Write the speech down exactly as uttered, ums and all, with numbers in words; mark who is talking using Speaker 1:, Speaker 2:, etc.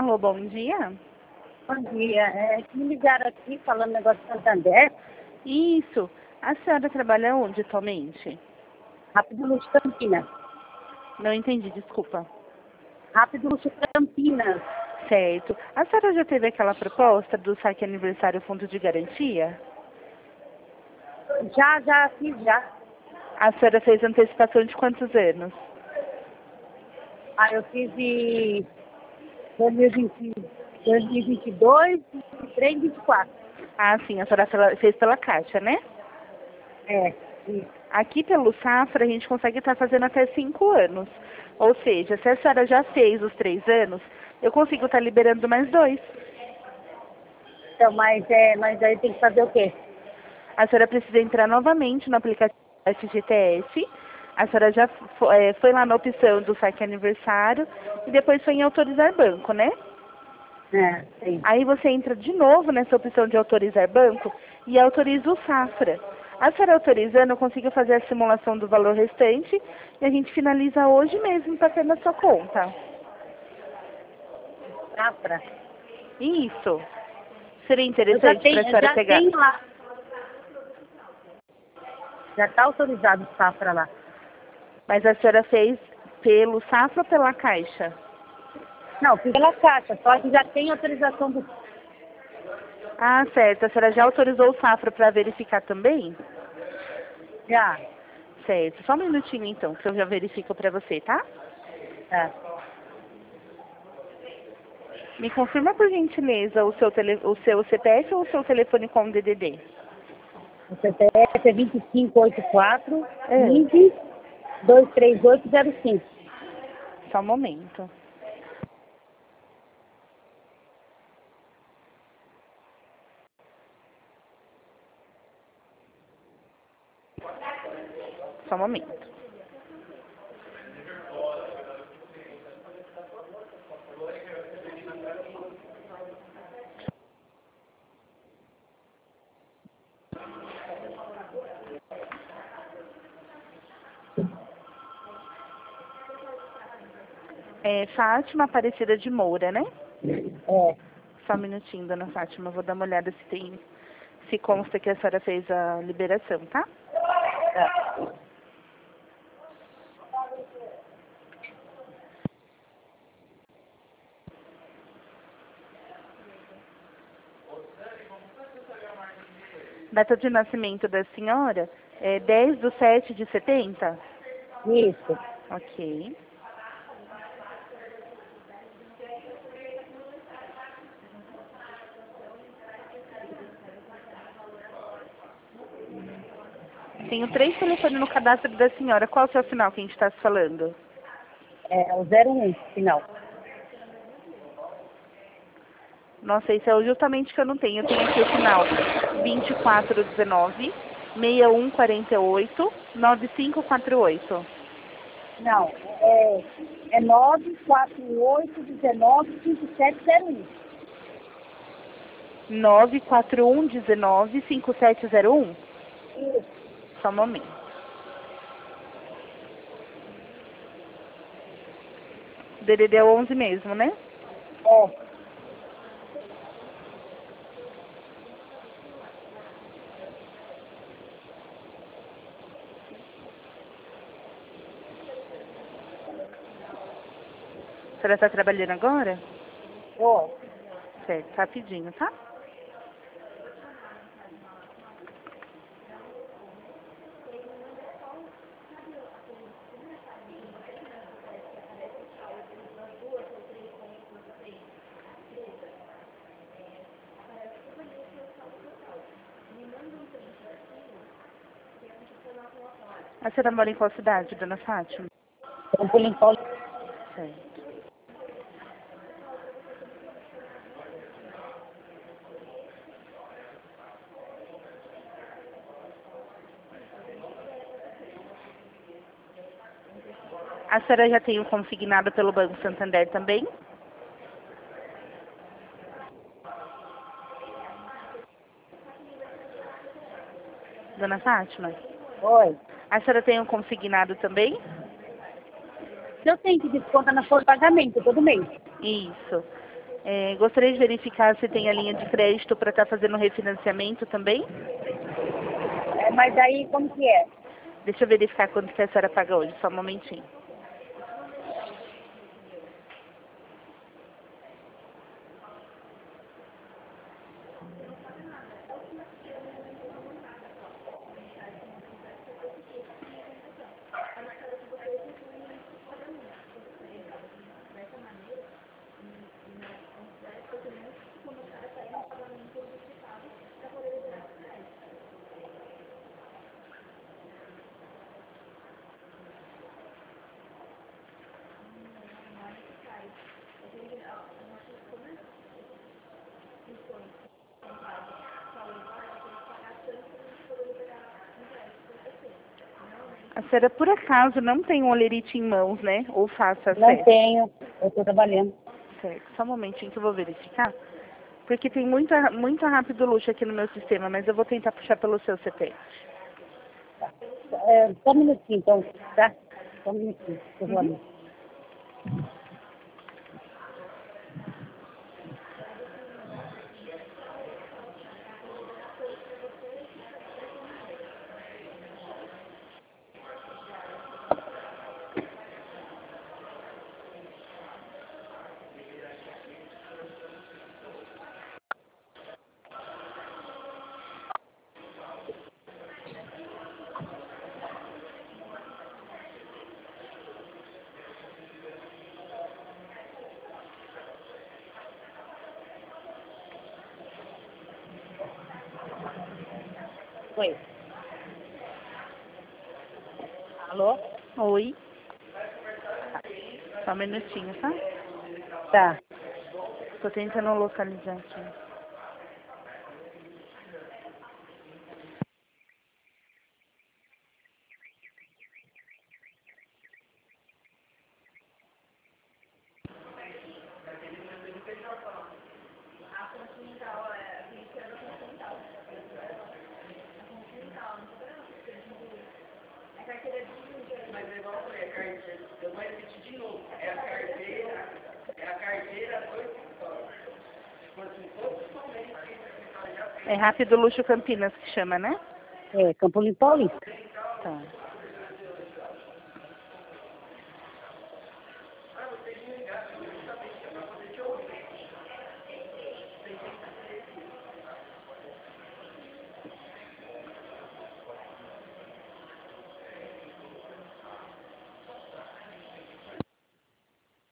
Speaker 1: Alô, bom dia.
Speaker 2: Bom dia. É, que me ligaram aqui falando negócio de Santander.
Speaker 1: Isso. A senhora trabalha onde atualmente?
Speaker 2: Rápido Luxo Campinas.
Speaker 1: Não entendi, desculpa.
Speaker 2: Rápido Luxo Campinas.
Speaker 1: Certo. A senhora já teve aquela proposta do saque aniversário fundo de garantia?
Speaker 2: Já, já fiz, já.
Speaker 1: A senhora fez antecipação de quantos anos?
Speaker 2: Ah, eu fiz em dois mil e vinte, dois mil e vinte e dois, vinte e três, vinte e quatro.
Speaker 1: Ah, sim, a senhora fela- fez pela Caixa, né?
Speaker 2: É, isso.
Speaker 1: Aqui pelo Safra a gente consegue estar fazendo até cinco anos. Ou seja, se a senhora já fez os três anos, eu consigo estar liberando mais dois.
Speaker 2: Então, mas, é, mas aí tem que fazer o quê?
Speaker 1: A senhora precisa entrar novamente no aplicativo F G T S. A senhora já fo- eh, foi lá na opção do saque aniversário e depois foi em autorizar banco, né?
Speaker 2: É, sim.
Speaker 1: Aí você entra de novo nessa opção de autorizar banco e autoriza o Safra. A senhora autorizando, eu consigo fazer a simulação do valor restante e a gente finaliza hoje mesmo para ter na sua conta.
Speaker 2: Safra.
Speaker 1: Isso. Seria
Speaker 2: Eu já
Speaker 1: interessante para
Speaker 2: tenho,
Speaker 1: a
Speaker 2: eu
Speaker 1: senhora
Speaker 2: já
Speaker 1: pegar.
Speaker 2: tenho lá. Já está autorizado o Safra lá.
Speaker 1: Mas a senhora fez pelo Safra ou pela Caixa?
Speaker 2: Não, fiz pela Caixa, só que já tem autorização do...
Speaker 1: Ah, certo. A senhora já autorizou o Safra para verificar também?
Speaker 2: Já.
Speaker 1: Certo. Só um minutinho então, que eu já verifico para você, tá?
Speaker 2: Tá.
Speaker 1: Me confirma por gentileza o seu, tele, o seu C P F ou o seu telefone com D D D?
Speaker 2: O C P F é vinte e cinco oitenta e quatro,
Speaker 1: É.
Speaker 2: quinze, dois três oito zero cinco.
Speaker 1: Só um momento. Só um momento. É Fátima Aparecida de Moura, né?
Speaker 2: É.
Speaker 1: Só um minutinho, dona Fátima. Eu vou dar uma olhada se tem, se consta que a senhora fez a liberação, tá?
Speaker 2: Tá.
Speaker 1: Data de nascimento da senhora é dez de sete de setenta?
Speaker 2: Isso.
Speaker 1: Ok. Tenho três telefones no cadastro da senhora. Qual é o seu final que a gente está se falando?
Speaker 2: É o zero um, final.
Speaker 1: Nossa, esse é justamente que eu não tenho. Eu tenho aqui o final vinte e quatro dezenove, sessenta e um quarenta e oito, noventa e cinco quarenta e oito.
Speaker 2: Não, é, é nove quatro oito um nove cinco sete zero um.
Speaker 1: nove quatro um um nove cinco sete zero um.
Speaker 2: Isso.
Speaker 1: Só um momento. D D D é onze mesmo, né?
Speaker 2: É.
Speaker 1: A senhora está trabalhando agora?
Speaker 2: Ó.
Speaker 1: Certo, rapidinho, tá? A senhora mora em qual cidade, dona Fátima?
Speaker 2: Campo Paulo.
Speaker 1: Certo. A senhora já tem o consignado pelo Banco Santander também? Dona Fátima?
Speaker 2: Oi.
Speaker 1: A senhora tem o consignado também?
Speaker 2: Eu tenho que descontar na folha de pagamento todo mês.
Speaker 1: Isso. É, gostaria de verificar se tem a linha de crédito para estar fazendo refinanciamento também?
Speaker 2: É, mas aí como que é?
Speaker 1: Deixa eu verificar quanto que a senhora paga hoje, só um momentinho. A senhora, por acaso, não tem um olerite em mãos, né? Ou faça
Speaker 2: Não
Speaker 1: acesso?
Speaker 2: tenho, eu estou trabalhando.
Speaker 1: Certo. Só um momentinho que eu vou verificar. Porque tem muita, muito rápido luxo aqui no meu sistema, mas eu vou tentar puxar pelo seu C P.
Speaker 2: É, só um minutinho então, tá? Só um minutinho, eu vou
Speaker 1: Uhum.
Speaker 2: ali. Oi. Alô?
Speaker 1: Oi. Só um minutinho, tá?
Speaker 2: Tá.
Speaker 1: Tô tentando localizar aqui. É Rápido Luxo Campinas que chama, né?
Speaker 2: É, Campo Limpo Paulista.
Speaker 1: Tá.